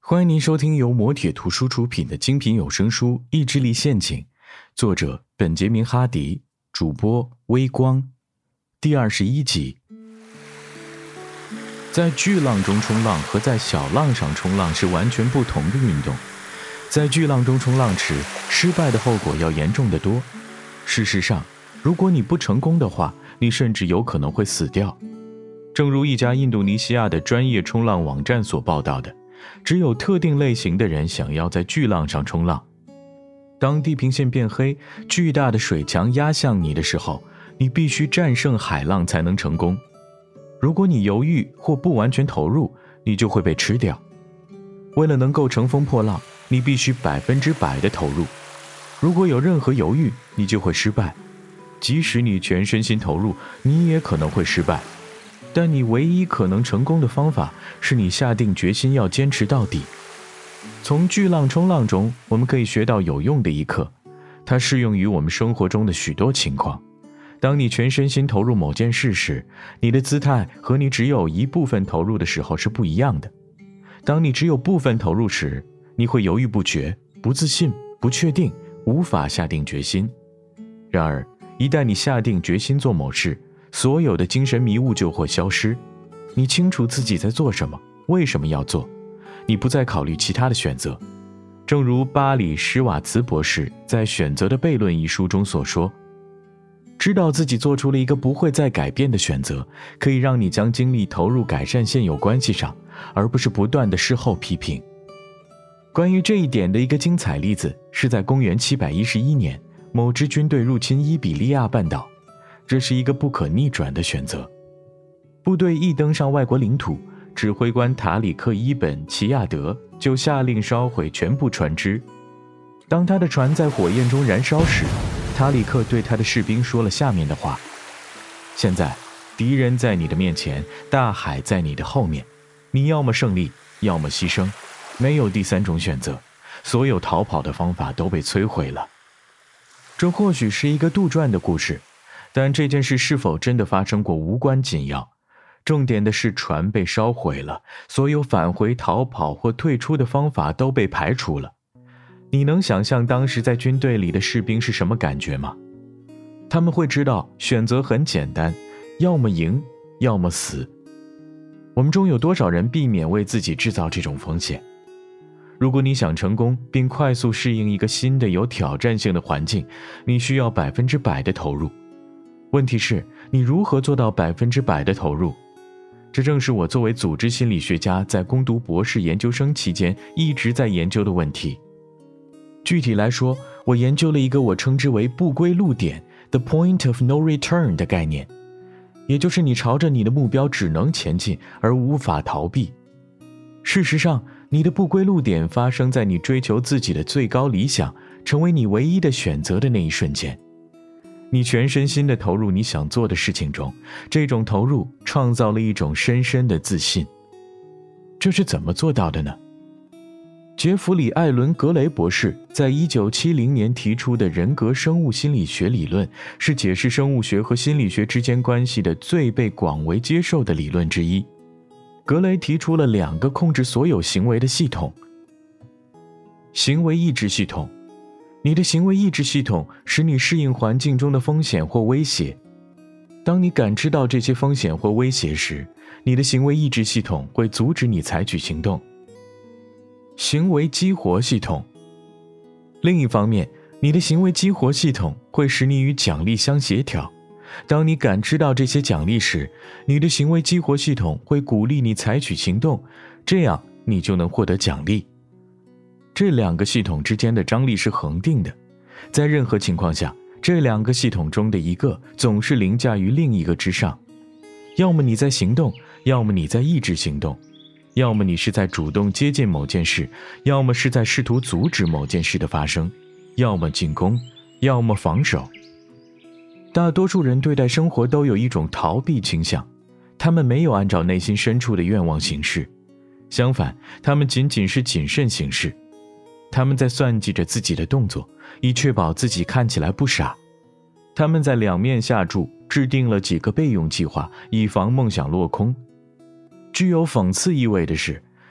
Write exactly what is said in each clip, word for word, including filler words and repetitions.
欢迎您收听由磨铁图书出品的精品有声书《意志力陷阱》，作者本杰明·哈迪，主播微光，第二十一集。在巨浪中冲浪和在小浪上冲浪是完全不同的运动。在巨浪中冲浪时，失败的后果要严重得多。事实上，如果你不成功的话，你甚至有可能会死掉。正如一家印度尼西亚的专业冲浪网站所报道的，只有特定类型的人想要在巨浪上冲浪。当地平线变黑，巨大的水墙压向你的时候，你必须战胜海浪才能成功。如果你犹豫或不完全投入，你就会被吃掉。为了能够乘风破浪，你必须百分之百的投入。如果有任何犹豫，你就会失败。即使你全身心投入，你也可能会失败。但你唯一可能成功的方法是你下定决心要坚持到底。从巨浪冲浪中，我们可以学到有用的一课，它适用于我们生活中的许多情况。当你全身心投入某件事时，你的姿态和你只有一部分投入的时候是不一样的。当你只有部分投入时，你会犹豫不决、不自信、不确定，无法下定决心。然而，一旦你下定决心做某事，所有的精神迷雾就会消失。你清楚自己在做什么，为什么要做，你不再考虑其他的选择。正如巴里·施瓦茨博士在《选择的悖论》一书中所说，知道自己做出了一个不会再改变的选择，可以让你将精力投入改善现有关系上，而不是不断的事后批评。关于这一点的一个精彩例子是在公元七百一十一年，某支军队入侵伊比利亚半岛，这是一个不可逆转的选择。部队一登上外国领土，指挥官塔里克·伊本·齐亚德就下令烧毁全部船只。当他的船在火焰中燃烧时，塔里克对他的士兵说了下面的话：现在，敌人在你的面前，大海在你的后面，你要么胜利，要么牺牲，没有第三种选择，所有逃跑的方法都被摧毁了。这或许是一个杜撰的故事，但这件事是否真的发生过无关紧要。重点的是船被烧毁了，所有返回、逃跑或退出的方法都被排除了。你能想象当时在军队里的士兵是什么感觉吗？他们会知道选择很简单，要么赢，要么死。我们中有多少人避免为自己制造这种风险？如果你想成功并快速适应一个新的有挑战性的环境，你需要百分之百的投入。问题是，你如何做到百分之百的投入？这正是我作为组织心理学家在攻读博士研究生期间一直在研究的问题。具体来说，我研究了一个我称之为不归路点 The Point of No Return 的概念，也就是你朝着你的目标只能前进而无法逃避。事实上，你的不归路点发生在你追求自己的最高理想，成为你唯一的选择的那一瞬间。你全身心地投入你想做的事情中，这种投入创造了一种深深的自信。这是怎么做到的呢？杰弗里·艾伦·格雷博士在一九七零年提出的人格生物心理学理论，是解释生物学和心理学之间关系的最被广为接受的理论之一。格雷提出了两个控制所有行为的系统。行为抑制系统，你的行为抑制系统使你适应环境中的风险或威胁。当你感知到这些风险或威胁时，你的行为抑制系统会阻止你采取行动。行为激活系统，另一方面，你的行为激活系统会使你与奖励相协调。当你感知到这些奖励时，你的行为激活系统会鼓励你采取行动，这样你就能获得奖励。这两个系统之间的张力是恒定的，在任何情况下，这两个系统中的一个总是凌驾于另一个之上。要么你在行动，要么你在抑制行动。要么你是在主动接近某件事，要么是在试图阻止某件事的发生，要么进攻，要么防守。大多数人对待生活都有一种逃避倾向，他们没有按照内心深处的愿望行事，相反，他们仅仅是谨慎行事。他们在算计着自己的动作，以确保自己看起来不傻。他们在两面下注，制定了几个备用计划，以防梦想落空。具有讽刺意味的是，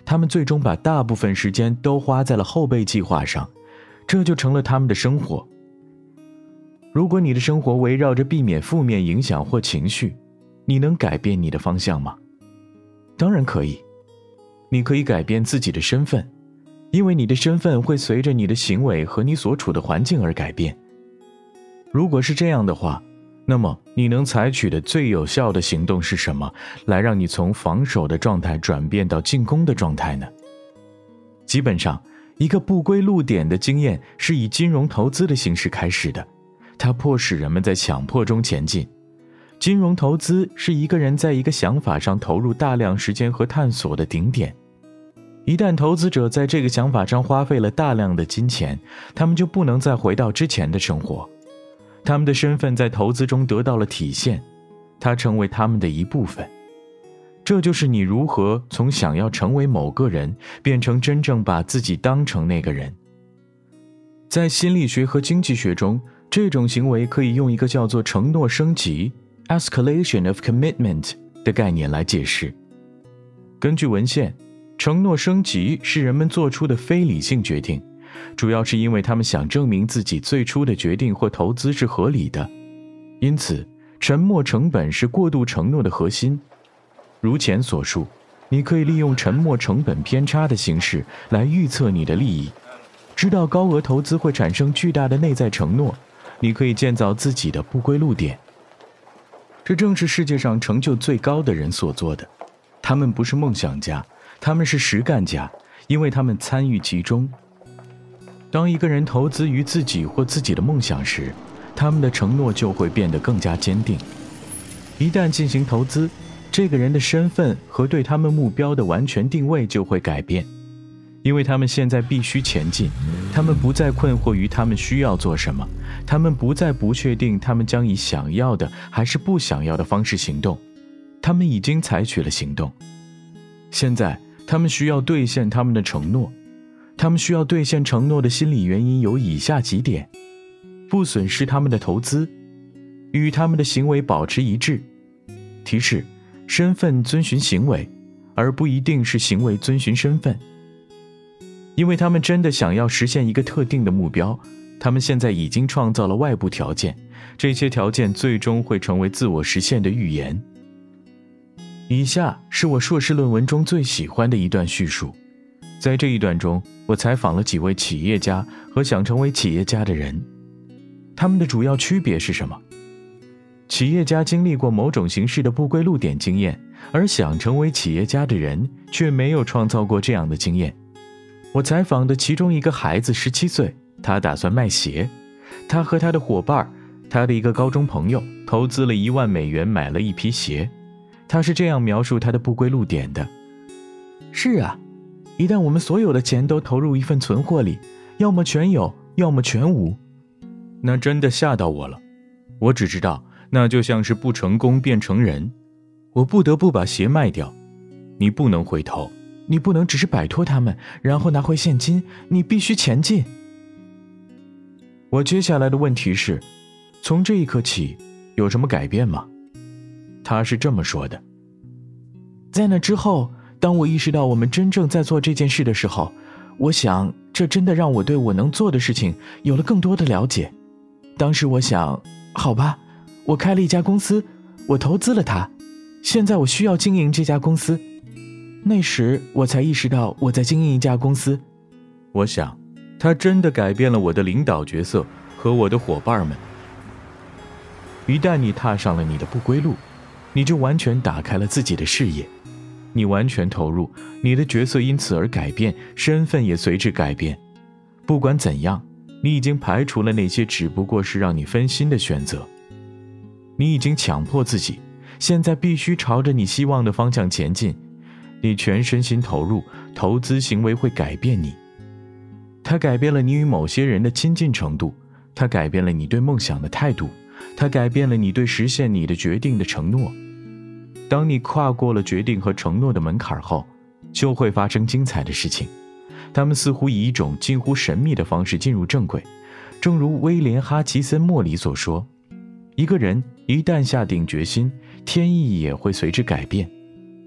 他们最终把大部分时间都花在了后备计划上，这就成了他们的生活。如果你的生活围绕着避免负面影响或情绪，你能改变你的方向吗？当然可以。你可以改变自己的身份，因为你的身份会随着你的行为和你所处的环境而改变。如果是这样的话，那么你能采取的最有效的行动是什么，来让你从防守的状态转变到进攻的状态呢？基本上，一个不归路点的经验是以金融投资的形式开始的，它迫使人们在强迫中前进。金融投资是一个人在一个想法上投入大量时间和探索的顶点。一旦投资者在这个想法上花费了大量的金钱，他们就不能再回到之前的生活。他们的身份在投资中得到了体现，它成为他们的一部分。这就是你如何从想要成为某个人，变成真正把自己当成那个人。在心理学和经济学中，这种行为可以用一个叫做承诺升级 escalation of commitment 的概念来解释。根据文献，承诺升级是人们做出的非理性决定，主要是因为他们想证明自己最初的决定或投资是合理的。因此，沉没成本是过度承诺的核心。如前所述，你可以利用沉没成本偏差的形式来预测你的利益。知道高额投资会产生巨大的内在承诺，你可以建造自己的不归路点。这正是世界上成就最高的人所做的。他们不是梦想家，他们是实干家，因为他们参与其中。当一个人投资于自己或自己的梦想时，他们的承诺就会变得更加坚定。一旦进行投资，这个人的身份和对他们目标的完全定位就会改变，因为他们现在必须前进，他们不再困惑于他们需要做什么，他们不再不确定他们将以想要的还是不想要的方式行动，他们已经采取了行动。现在他们需要兑现他们的承诺，他们需要兑现承诺的心理原因有以下几点：不损失他们的投资，与他们的行为保持一致。提示：身份遵循行为，而不一定是行为遵循身份。因为他们真的想要实现一个特定的目标，他们现在已经创造了外部条件，这些条件最终会成为自我实现的预言。以下是我硕士论文中最喜欢的一段叙述。在这一段中，我采访了几位企业家和想成为企业家的人。他们的主要区别是什么？企业家经历过某种形式的不归路点经验，而想成为企业家的人却没有创造过这样的经验。我采访的其中一个孩子十七岁，他打算卖鞋。他和他的伙伴，他的一个高中朋友，投资了一万美元买了一批鞋。他是这样描述他的不归路点的：是啊，一旦我们所有的钱都投入一份存货里，要么全有，要么全无。那真的吓到我了。我只知道，那就像是不成功变成人。我不得不把鞋卖掉。你不能回头，你不能只是摆脱他们，然后拿回现金，你必须前进。我接下来的问题是，从这一刻起，有什么改变吗？他是这么说的：在那之后，当我意识到我们真正在做这件事的时候，我想这真的让我对我能做的事情有了更多的了解。当时我想，好吧，我开了一家公司，我投资了它，现在我需要经营这家公司。那时我才意识到我在经营一家公司。我想，它真的改变了我的领导角色和我的伙伴们。一旦你踏上了你的不归路，你就完全打开了自己的视野，你完全投入，你的角色因此而改变，身份也随之改变。不管怎样，你已经排除了那些只不过是让你分心的选择。你已经强迫自己，现在必须朝着你希望的方向前进。你全身心投入，投资行为会改变你。它改变了你与某些人的亲近程度，它改变了你对梦想的态度，它改变了你对实现你的决定的承诺。当你跨过了决定和承诺的门槛后，就会发生精彩的事情。他们似乎以一种近乎神秘的方式进入正轨，正如威廉·哈奇森·莫里所说，一个人一旦下定决心，天意也会随之改变。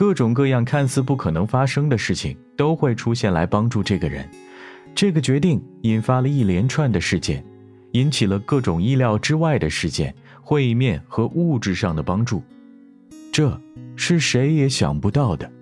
各种各样看似不可能发生的事情都会出现来帮助这个人。这个决定引发了一连串的事件，引起了各种意料之外的事件、会面和物质上的帮助，这是谁也想不到的。